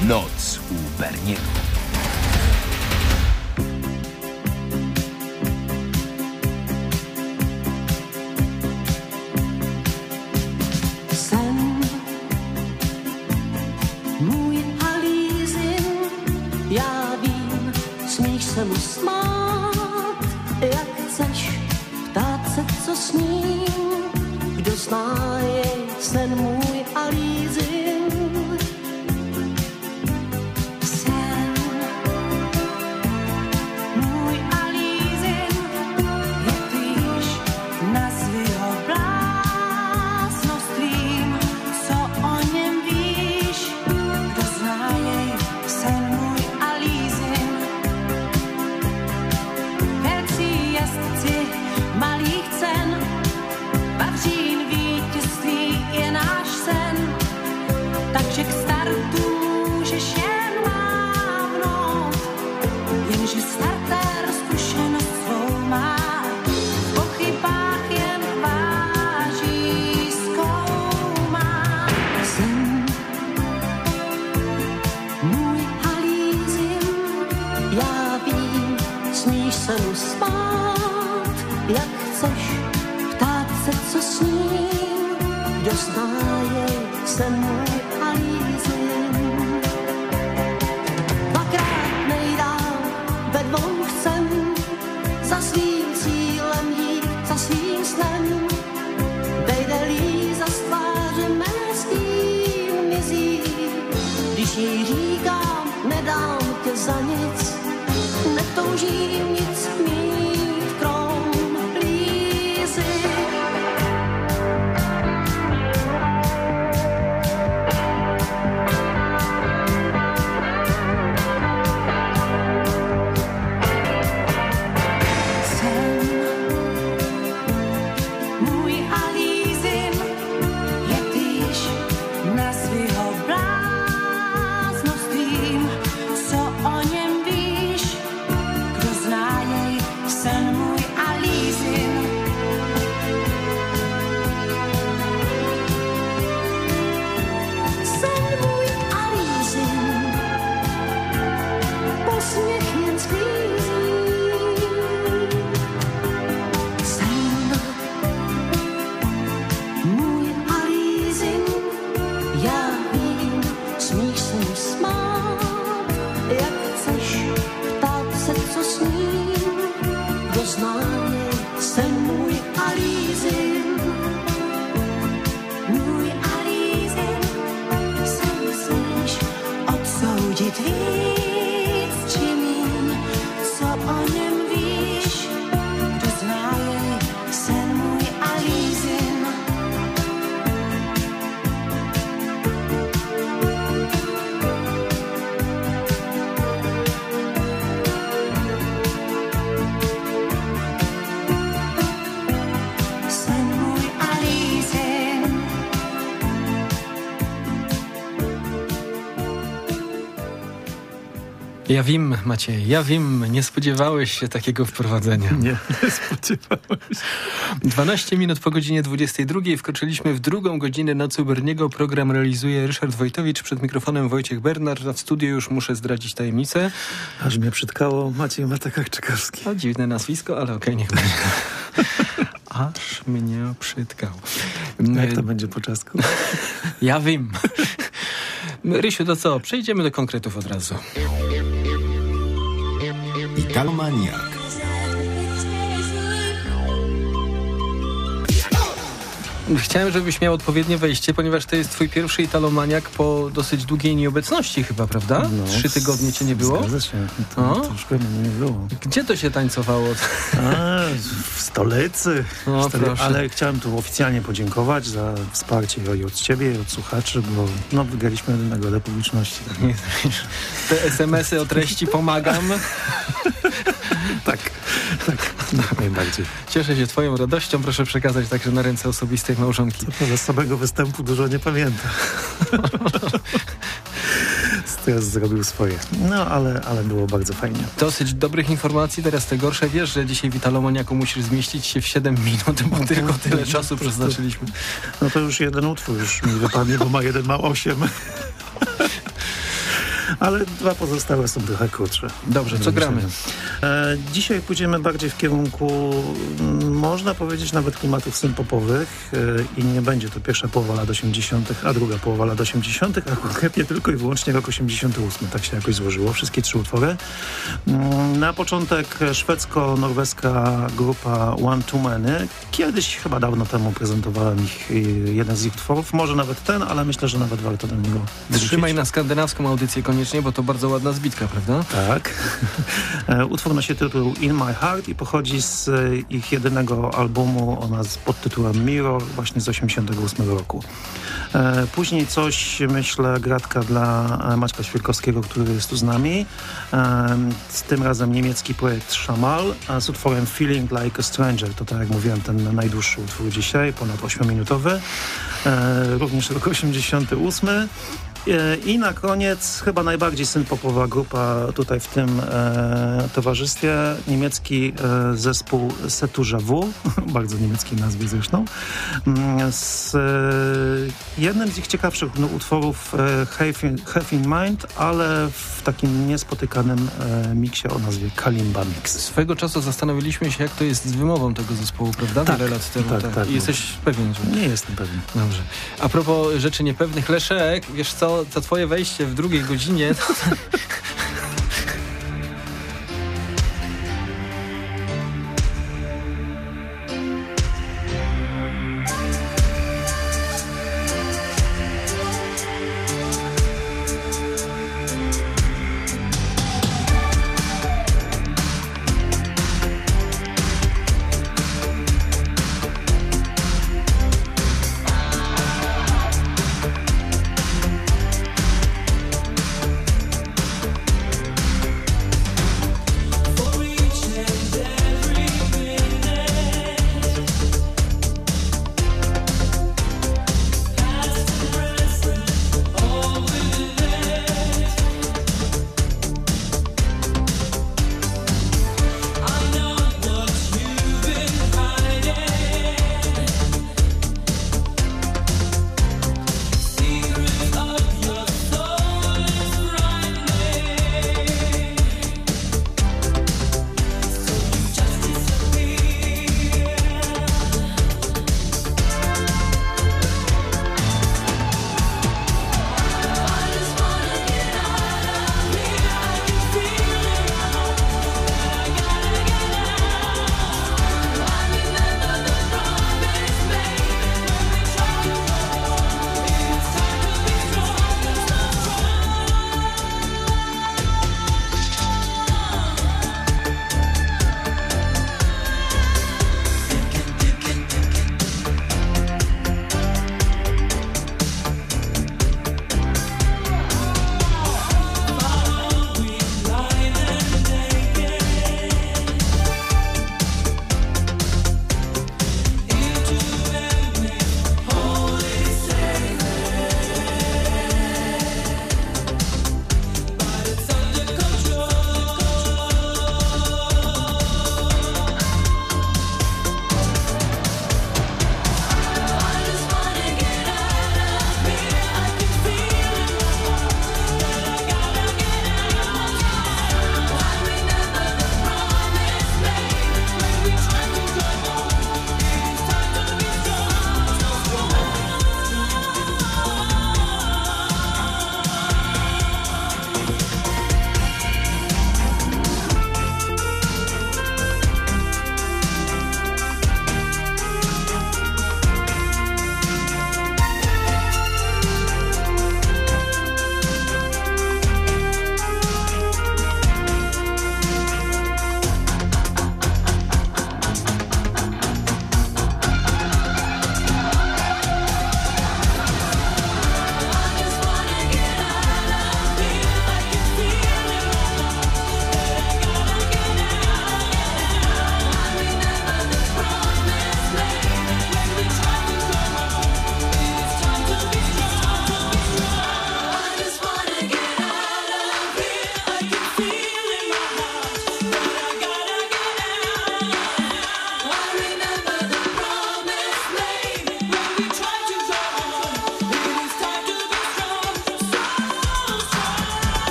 Noc u Berniego. Sen můj Alízin, já vím, smíš se mu smát, jak chceš ptát se, co sním, kdo zná jej sen můj Alízin. Takže k startu můžeš jen mávnout, jenže starter zkušenost svou má, v pochybách jen váží zkoumá. Sen můj Alízin, já vím, smíš se mu smát, jak chceš ptát se, co sním, kdo zná jej sen můj Alízin. Dvakrát nejdál ve dvou chcem, za svým cílem jít, za svým snem. Vejde-li za tváře mé s tím mizí, když jí říkám, nedám tě za nic, netoužím nic mít krom Lízy. Ja wiem, Maciej, ja wiem, nie spodziewałeś się takiego wprowadzenia. Nie spodziewałem się. 12 minut po godzinie 22 wkroczyliśmy w drugą godzinę Nocy u Berniego. Program realizuje Ryszard Wojtowicz, przed mikrofonem Wojciech Bernard, a w studiu już muszę zdradzić tajemnicę. Aż mnie przytkało Maciej Matakak-Czekawski. O, dziwne nazwisko, ale okej, niech będzie. Aż mnie przytkał. Jak to będzie po czesku? Ja wiem. Rysiu, to co? Przejdziemy do konkretów od razu. Italomaniak. Chciałem, żebyś miał odpowiednie wejście, ponieważ to jest twój pierwszy italomaniak po dosyć długiej nieobecności chyba, prawda? No, 3 tygodnie cię nie było? Zgadza się. To troszkę mnie nie było. Gdzie to się tańcowało? W stolicy. No, proszę. Ale chciałem tu oficjalnie podziękować za wsparcie i od ciebie, i od słuchaczy, bo wygraliśmy nagrodę publiczności. Te SMS-y o treści pomagam. Tak, najbardziej. Cieszę się twoją radością. Proszę przekazać także na ręce osobistej małżonki. Co prawda z samego występu dużo nie pamiętam. Stres zrobił swoje. No, ale było bardzo fajnie. Dosyć dobrych informacji, teraz te gorsze. Wiesz, że dzisiaj w Italomaniaku musisz zmieścić się w 7 minut, bo tylko tyle czasu przeznaczyliśmy. No to już jeden utwór już mi wypadnie, bo jeden ma 8. Ale 2 pozostałe są trochę krótsze. Dobrze, co gramy? Dzisiaj pójdziemy bardziej w kierunku, można powiedzieć, nawet klimatów synth-popowych i nie będzie to pierwsza połowa lat 80., a druga połowa lat 80., a konkretnie tylko i wyłącznie rok 88. Tak się jakoś złożyło, wszystkie 3 utwory. Na początek szwedzko-norweska grupa One Too Many. Kiedyś, chyba dawno temu, prezentowałem jeden z ich utworów. Może nawet ten, ale myślę, że nawet warto do niego wrócić. Trzymaj na skandynawską audycję koniecznie, bo to bardzo ładna zbitka, prawda? Tak. Utwór nosi tytuł In My Heart i pochodzi z ich jedynego albumu pod tytułem Mirror, właśnie z 88 roku. Później coś, myślę, gratka dla Maćka Świerkowskiego, który jest tu z nami. Z tym razem niemiecki projekt Shamal z utworem Feeling Like a Stranger. To, tak jak mówiłem, ten najdłuższy utwór dzisiaj, ponad 8-minutowy. Również rok 88. I na koniec chyba najbardziej synth-popowa grupa tutaj w tym towarzystwie, niemiecki zespół Setuja W, bardzo niemieckiej nazwie zresztą, z jednym z ich ciekawszych utworów Have in Mind, ale w takim niespotykanym miksie o nazwie Kalimba Mix. Swego czasu zastanowiliśmy się, jak to jest z wymową tego zespołu, prawda? Tak, wiele lat temu. tak. I jesteś pewien, że... Nie jestem pewien. Dobrze. A propos rzeczy niepewnych, Leszek, wiesz co, to twoje wejście w drugiej godzinie...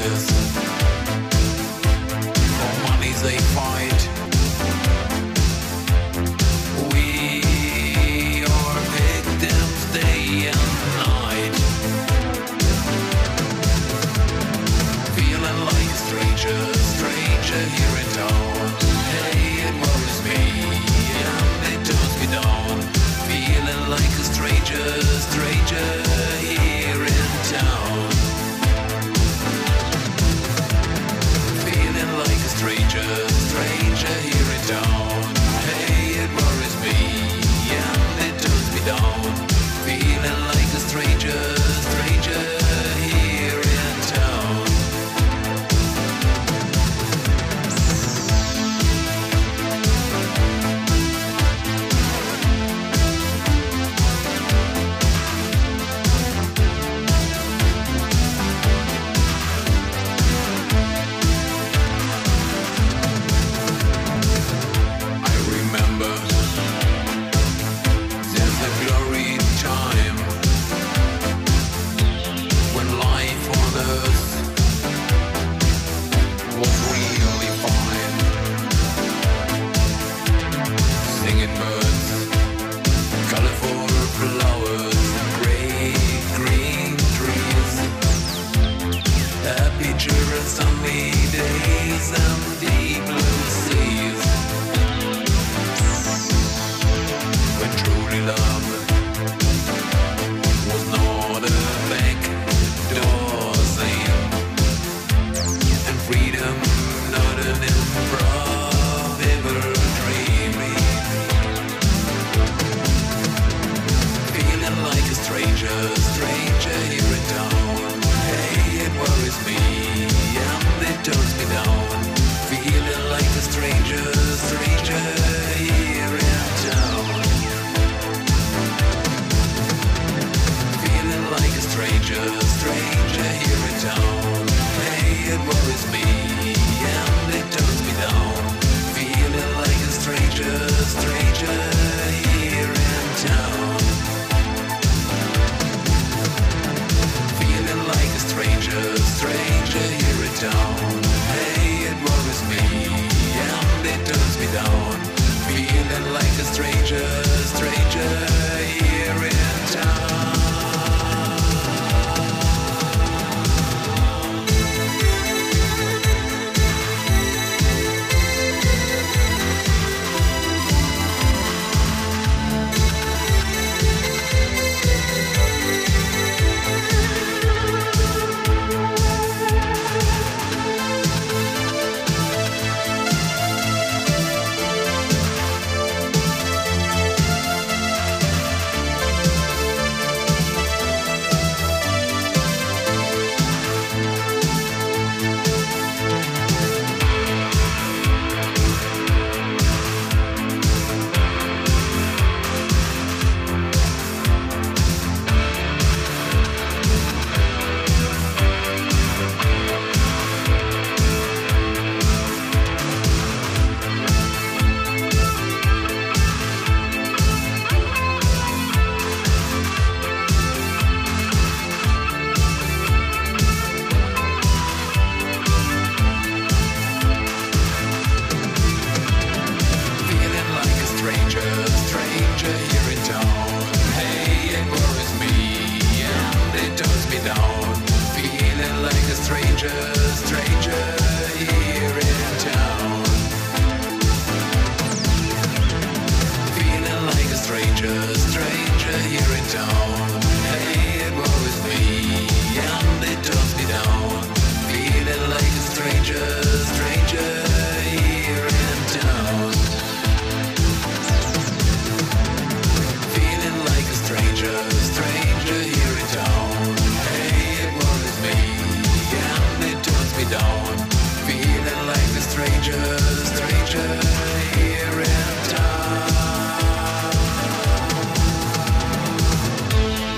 this. For money they fight. We are victims day and night. Feeling like a stranger here in town. Hey, it worries me and it turns me down. Feeling like a stranger here in town. Feeling like a stranger here in town. Hey, it worries me and it turns me down. Feeling like a stranger here in town. here in town.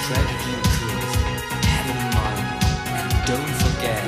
treasure you could have in mind, and don't forget.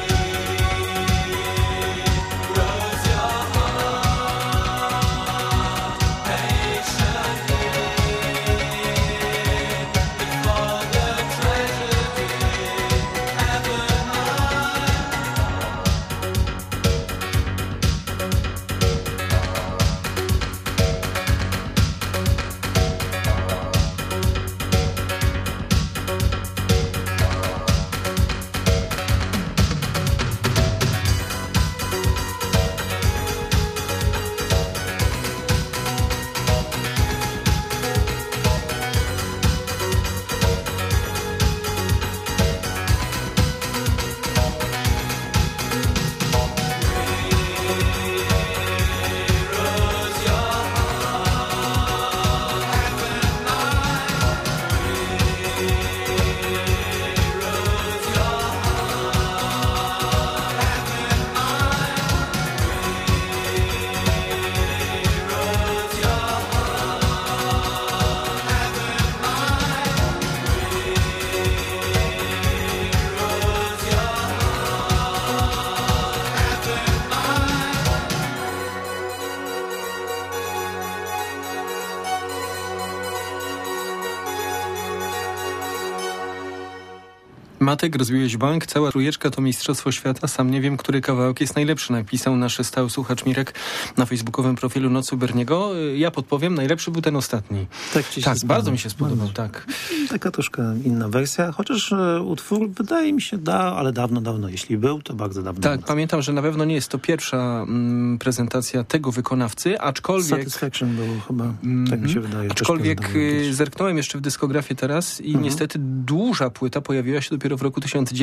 Matek, rozbiłeś bank, cała trójeczka to mistrzostwo świata, sam nie wiem, który kawałek jest najlepszy, napisał nasz stały słuchacz Mirek na facebookowym profilu Nocy u Berniego. Ja podpowiem, najlepszy był ten ostatni. Tak, bardzo mi się spodobał, tak. Taka troszkę inna wersja, chociaż utwór wydaje mi się ale dawno, jeśli był, to bardzo dawno. Tak, pamiętam, że na pewno nie jest to pierwsza prezentacja tego wykonawcy, aczkolwiek... Satisfaction był chyba, tak mi się wydaje. Aczkolwiek zerknąłem jeszcze w dyskografię teraz i niestety duża płyta pojawiła się dopiero w roku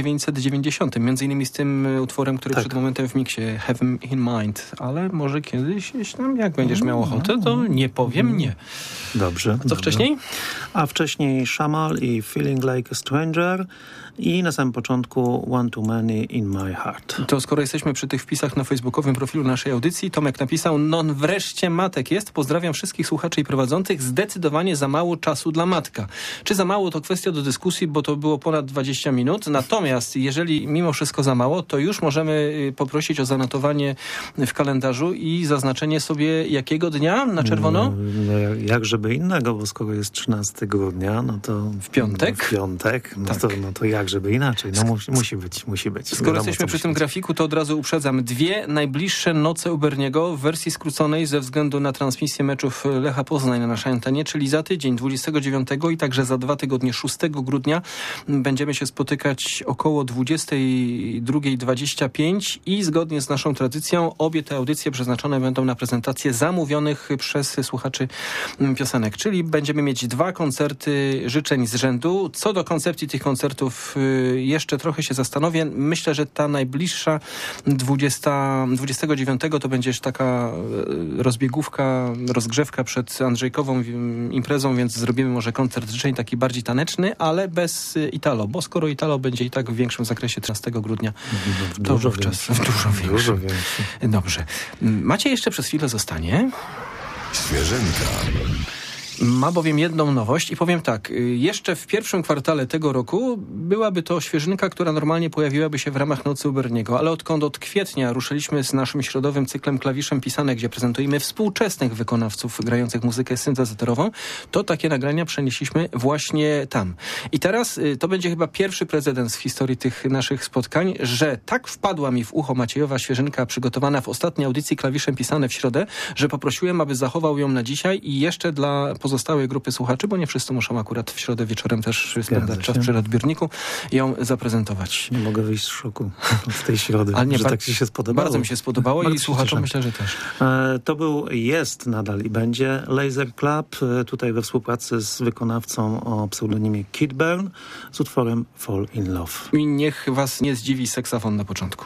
1990, między innymi z tym utworem, który przed momentem w miksie Have in Mind, ale może kiedyś, jak będziesz miał ochotę, to nie powiem nie. Dobrze. A co wcześniej? A wcześniej Shamal i Feeling Like a Stranger i na samym początku One Too Many in My Heart. To skoro jesteśmy przy tych wpisach na facebookowym profilu naszej audycji, Tomek napisał, wreszcie Matek jest, pozdrawiam wszystkich słuchaczy i prowadzących, zdecydowanie za mało czasu dla Matka. Czy za mało, to kwestia do dyskusji, bo to było ponad 20 minut, natomiast jeżeli mimo wszystko za mało, to już możemy poprosić o zanotowanie w kalendarzu i zaznaczenie sobie jakiego dnia na czerwono? Jak żeby innego, bo skoro jest 13 grudnia, no to... W piątek? W piątek, to jak żeby inaczej. No musi być. Skoro jesteśmy przy tym grafiku, to od razu uprzedzam. 2 najbliższe noce u Berniego w wersji skróconej ze względu na transmisję meczów Lecha Poznań na naszej antenie, czyli za tydzień 29 i także za 2 tygodnie 6 grudnia będziemy się spotykać około 22:25 i zgodnie z naszą tradycją obie te audycje przeznaczone będą na prezentację zamówionych przez słuchaczy piosenek, czyli będziemy mieć 2 koncerty życzeń z rzędu. Co do koncepcji tych koncertów jeszcze trochę się zastanowię. Myślę, że ta najbliższa 29 to będzie już taka rozbiegówka, rozgrzewka przed Andrzejkową imprezą, więc zrobimy może koncert życzeń taki bardziej taneczny, ale bez Italo, bo skoro Italo będzie i tak w większym zakresie 13 grudnia, to wówczas dużo większy. Dobrze. Macie jeszcze przez chwilę zostanie? Świeżynka. Ma bowiem jedną nowość i powiem tak, jeszcze w pierwszym kwartale tego roku byłaby to świeżynka, która normalnie pojawiłaby się w ramach Nocy u Berniego, ale odkąd od kwietnia ruszyliśmy z naszym środowym cyklem Klawiszem Pisane, gdzie prezentujemy współczesnych wykonawców grających muzykę syntezatorową, to takie nagrania przenieśliśmy właśnie tam. I teraz to będzie chyba pierwszy precedens w historii tych naszych spotkań, że tak wpadła mi w ucho Maciejowa świeżynka przygotowana w ostatniej audycji Klawiszem Pisane w środę, że poprosiłem, aby zachował ją na dzisiaj i jeszcze dla pozostałej grupy słuchaczy, bo nie wszyscy muszą akurat w środę wieczorem też spędzać czas przy odbiorniku, ją zaprezentować. Nie mogę wyjść z szoku od tej środy, ale nie, że tak ci się spodobało. Bardzo mi się spodobało i słuchaczom myślę, że też. To jest nadal i będzie Laser Club, tutaj we współpracy z wykonawcą o pseudonimie Kid Burn z utworem Fall in Love. I niech was nie zdziwi saksofon na początku.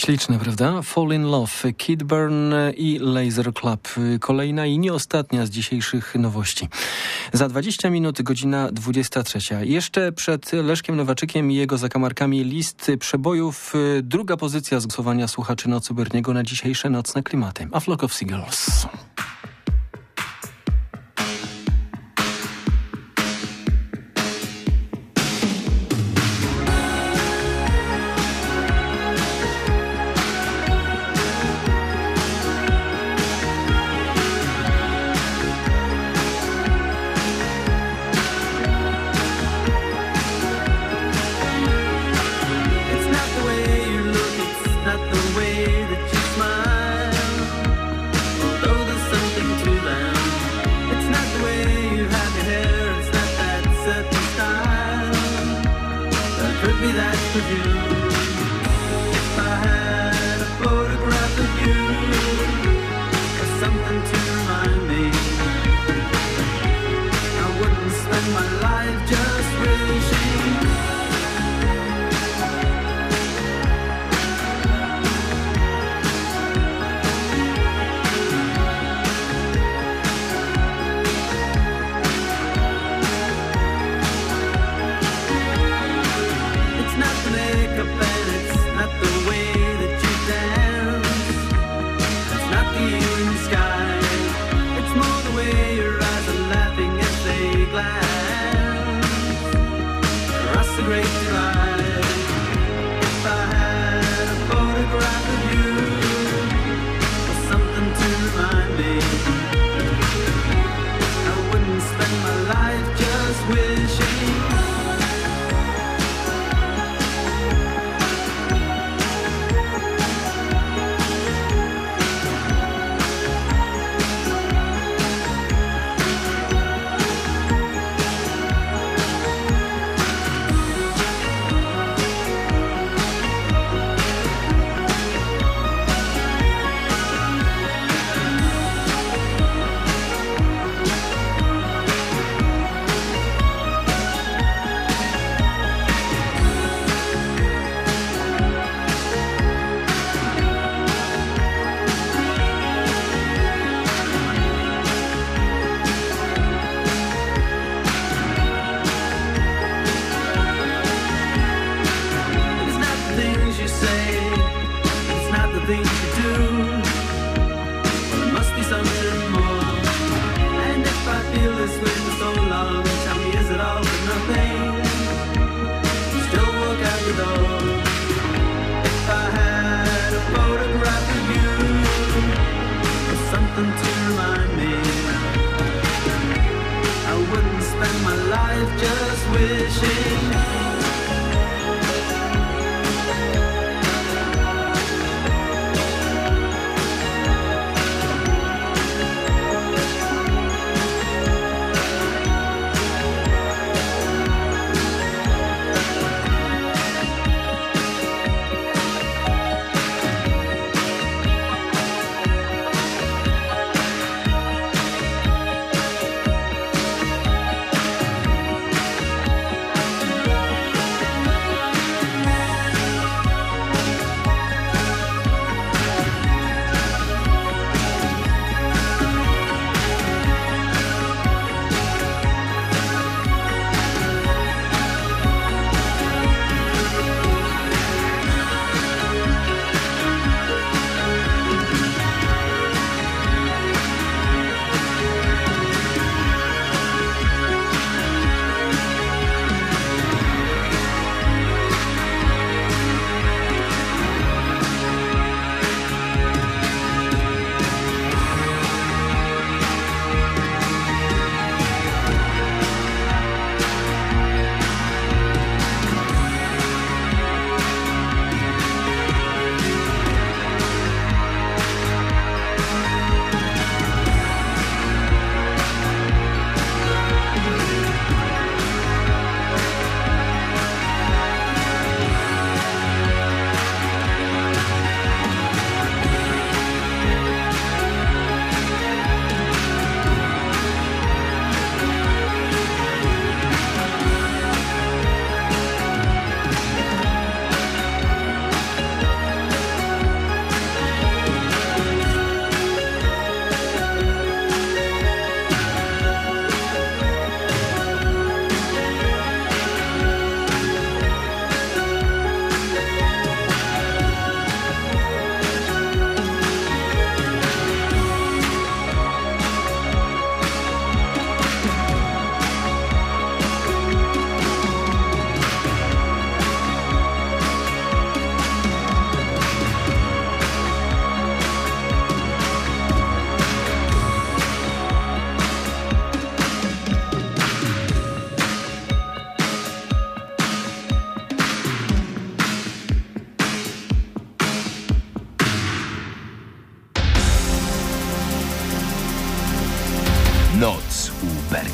Śliczne, prawda? Fall in Love, Kid Burn i Laser Club. Kolejna i nie ostatnia z dzisiejszych nowości. Za 20 minut godzina 23. Jeszcze przed Leszkiem Nowaczykiem i jego zakamarkami list przebojów. Druga pozycja z głosowania słuchaczy Nocy Berniego na dzisiejsze nocne klimaty. A Flock of Seagulls.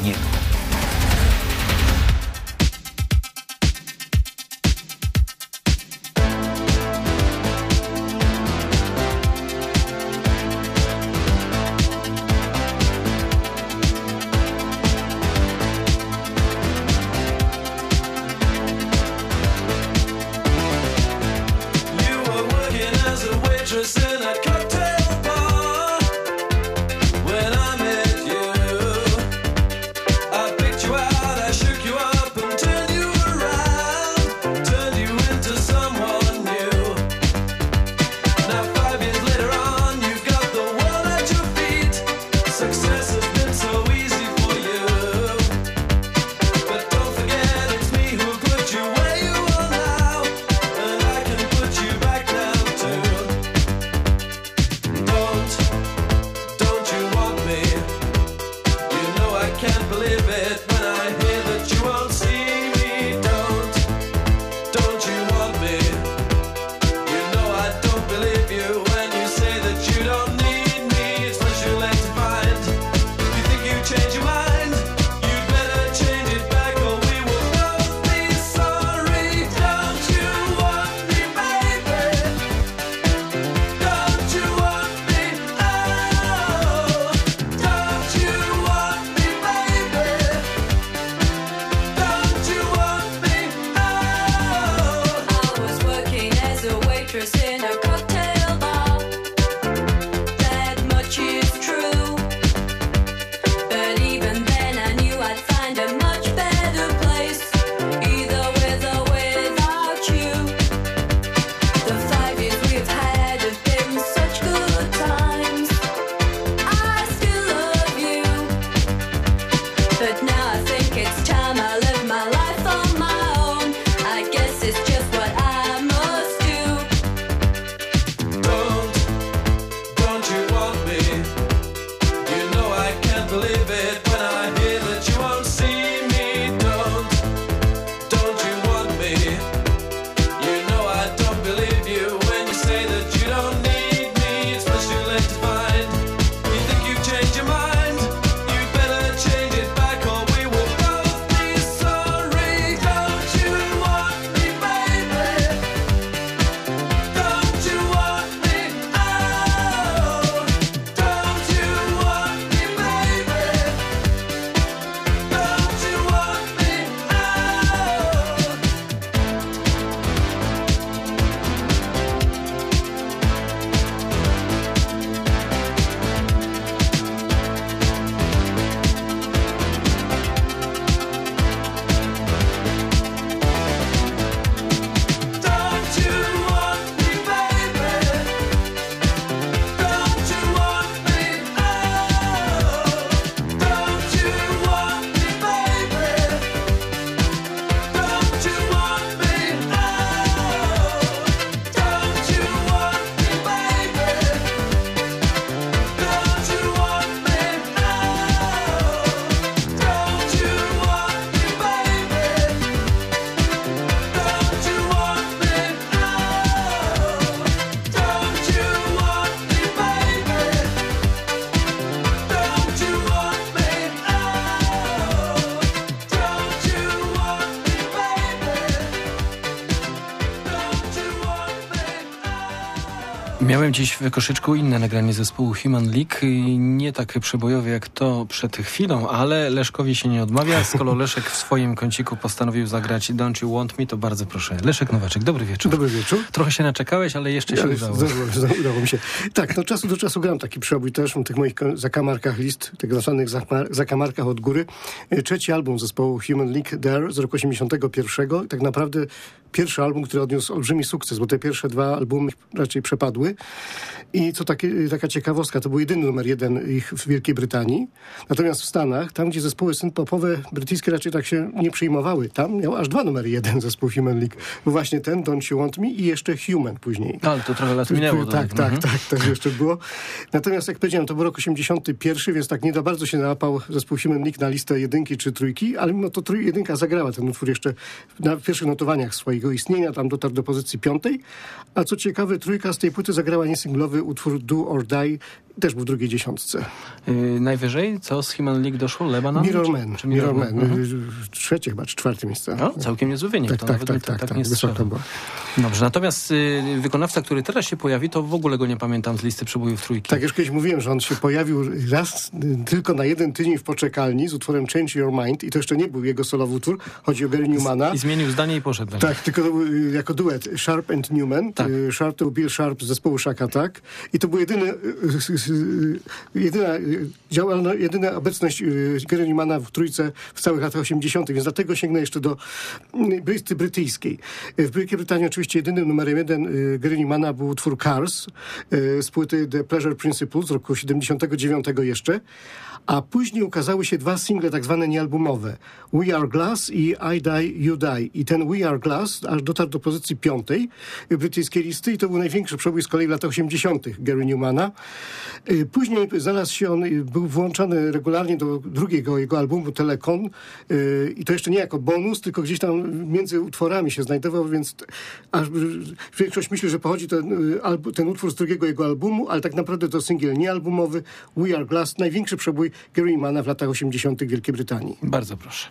niego. Miałem dziś w koszyczku inne nagranie zespołu Human League, nie tak przebojowe jak to przed chwilą, ale Leszkowi się nie odmawia. Skoro Leszek w swoim kąciku postanowił zagrać Don't You Want Me, to bardzo proszę. Leszek Nowaczek, dobry wieczór. Dobry wieczór. Trochę się naczekałeś, ale jeszcze się udało. Udało mi się. Tak, no czasu do czasu gram taki przebój też w tych moich zakamarkach list, tych zasadnych zakamarkach od góry. Trzeci album zespołu Human League There z roku 81. Tak naprawdę pierwszy album, który odniósł olbrzymi sukces, bo te pierwsze dwa albumy raczej przepadły. I co taka ciekawostka, to był jedyny numer 1 ich w Wielkiej Brytanii. Natomiast w Stanach, tam gdzie zespoły synth-popowe brytyjskie raczej tak się nie przyjmowały, tam miał aż 2 numery 1 zespół Human League. Bo właśnie ten, Don't You Want Me i jeszcze Human później. Ale to trochę lat minęło. Tak jeszcze było. Natomiast jak powiedziałem, to był rok 81, więc tak nie za bardzo się nałapał zespół Human League na listę 1 czy 3, ale mimo to 1 zagrała ten utwór jeszcze na pierwszych notowaniach swoich swojego istnienia, tam dotarł do pozycji 5. A co ciekawe, trójka z tej płyty zagrała niesinglowy utwór Do or Die, też był w drugiej dziesiątce. Najwyżej, co z Human League doszło? Lebanon? Mirror Man. Trzecie chyba, czy czwarte miejsce. No, całkiem niezły wynik. Tak nie strzelam. Dobrze, natomiast wykonawca, który teraz się pojawi, to w ogóle go nie pamiętam z listy przebojów trójki. Tak, już kiedyś mówiłem, że on się pojawił raz tylko na jeden tydzień w poczekalni z utworem Change Your Mind i to jeszcze nie był jego solowy utwór, chodzi o Gary Newmana. I zmienił zdanie i poszedł. Tak, tylko to był jako duet Sharp and Newman. Tak. Sharp to był Bill Sharp z zespołu Shack Attack i to był jedyna obecność Gary Newmana w trójce w całych latach 80., więc dlatego sięgnę jeszcze do listy brytyjskiej. W Wielkiej Brytanii oczywiście jedynym numerem 1 Gary Newmana był utwór Cars z płyty The Pleasure Principle z roku 79 jeszcze, a później ukazały się 2 single tak zwane niealbumowe. We Are Glass i I Die, You Die. I ten We Are Glass aż dotarł do pozycji 5 brytyjskiej listy i to był największy przebój z kolei w latach 80. Gary Newmana. Później znalazł się on, był włączany regularnie do drugiego jego albumu Telecon i to jeszcze nie jako bonus, tylko gdzieś tam między utworami się znajdował, więc aż większość myśli, że pochodzi ten utwór z drugiego jego albumu, ale tak naprawdę to singiel niealbumowy We Are Glass, największy przebój Gary Newmana w latach 80. w Wielkiej Brytanii. Bardzo proszę.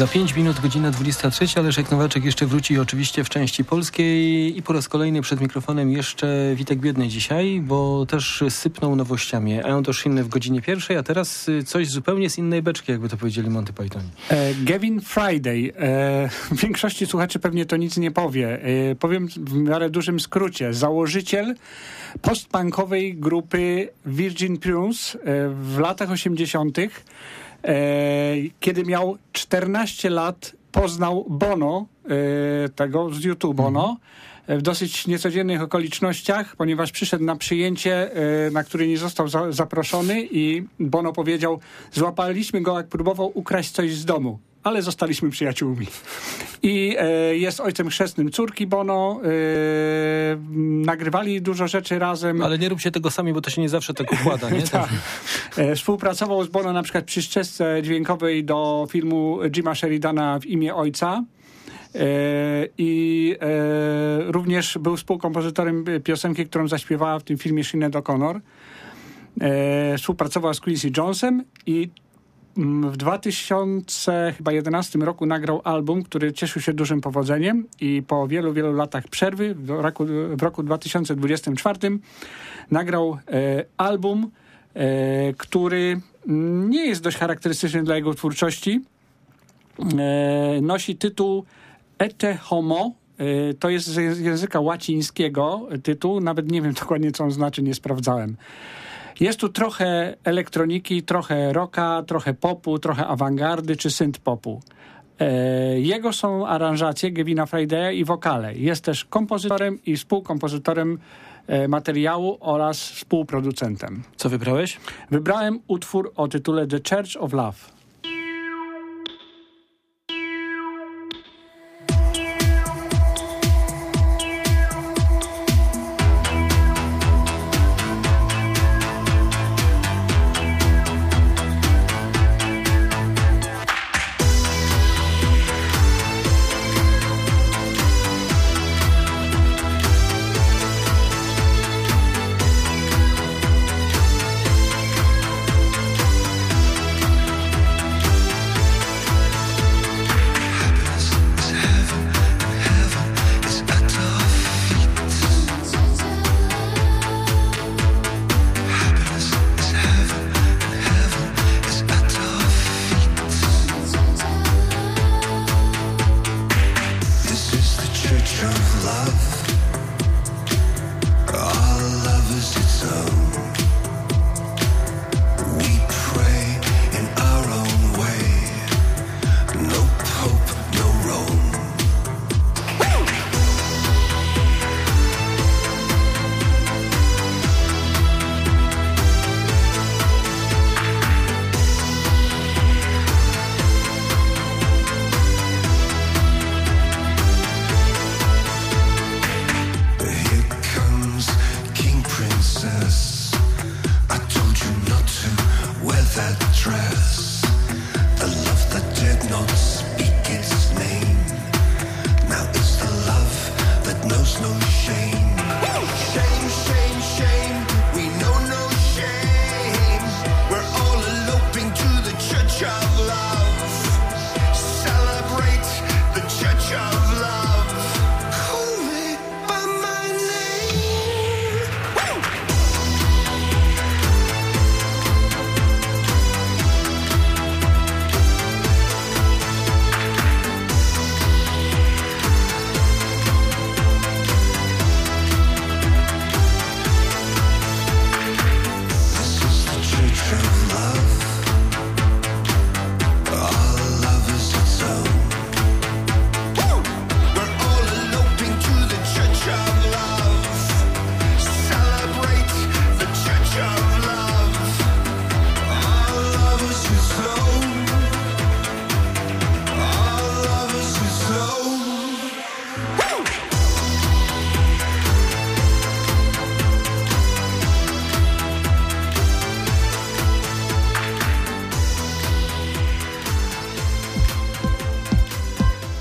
Za 5 minut godzina 23, ale Leszek Nowaczek jeszcze wróci oczywiście w części polskiej i po raz kolejny przed mikrofonem jeszcze Witek Biedny dzisiaj, bo też sypnął nowościami. Inny w godzinie pierwszej, a teraz coś zupełnie z innej beczki, jakby to powiedzieli Monty Python. Gavin Friday. Większości słuchaczy pewnie to nic nie powie. Powiem w miarę dużym skrócie. Założyciel postpunkowej grupy Virgin Prunes w latach 80., kiedy miał 14 lat, poznał Bono, tego z YouTube Bono, w dosyć niecodziennych okolicznościach, ponieważ przyszedł na przyjęcie, na które nie został zaproszony i Bono powiedział: złapaliśmy go, jak próbował ukraść coś z domu, ale zostaliśmy przyjaciółmi. I jest ojcem chrzestnym córki Bono. Nagrywali dużo rzeczy razem. Ale nie róbcie tego sami, bo to się nie zawsze tak układa, nie? Tak. Współpracował z Bono na przykład przy ścieżce dźwiękowej do filmu Jima Sheridana W imię ojca. I również był współkompozytorem piosenki, którą zaśpiewała w tym filmie Sinead O'Connor. Współpracował z Quincy Jonesem i w 2011 roku nagrał album, który cieszył się dużym powodzeniem i po wielu, wielu latach przerwy w roku 2024 nagrał album, który nie jest dość charakterystyczny dla jego twórczości. Nosi tytuł Ecce Homo. To jest z języka łacińskiego tytuł. Nawet nie wiem dokładnie, co on znaczy, nie sprawdzałem. Jest tu trochę elektroniki, trochę rocka, trochę popu, trochę awangardy czy synth-popu. Jego są aranżacje Gavina Fridaya i wokale. Jest też kompozytorem i współkompozytorem materiału oraz współproducentem. Co wybrałeś? Wybrałem utwór o tytule The Church of Love.